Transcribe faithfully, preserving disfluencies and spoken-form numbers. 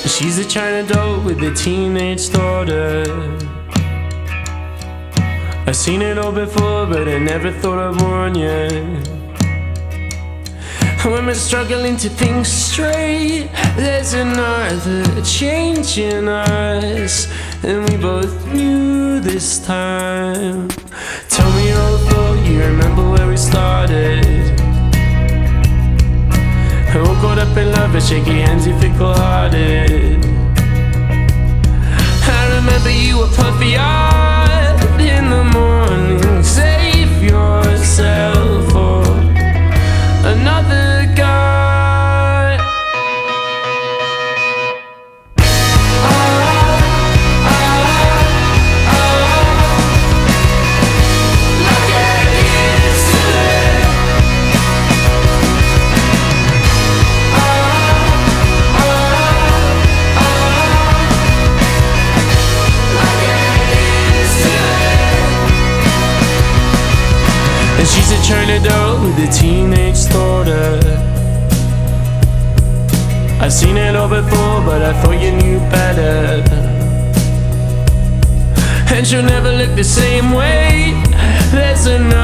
She's a China doll with a teenage daughter. I've seen it all before, but I never thought I'd warn you. When we're struggling to think straight, there's another change in us, and we both knew this time. Tell me your thought, you remember where we started. We're all caught up in love, but shaky hands, you fickle-hearted. I remember you were puffy eyed in the morning. Save yourself for another guy. Ah, ah, ah. Look at yesterday. Ah, ah, ah. Look at yesterday. And she's a China doll with a teenage daughter. I've seen it all before, but I thought you knew better. And she'll never look the same way. There's another